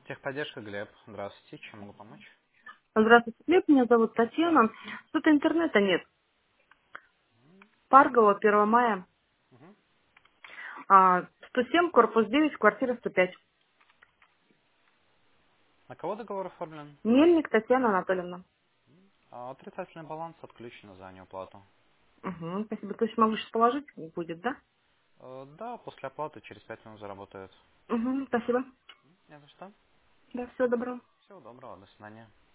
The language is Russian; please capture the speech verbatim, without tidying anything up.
Техподдержка, Глеб. Здравствуйте. Чем могу помочь? Здравствуйте, Глеб, меня зовут Татьяна. Что-то интернета нет. Паргова, первого мая, Мгм. а, сто семь, корпус девять, квартира сто пять. На кого договор оформлен? Мельник Татьяна Анатольевна. А, отрицательный баланс отключен за неуплату. Угу, спасибо. То есть могу сейчас положить? Будет, да? Э, Да, после оплаты через пять минут заработает. Угу, спасибо. Не за что. Да, всего доброго. Всего доброго, до свидания.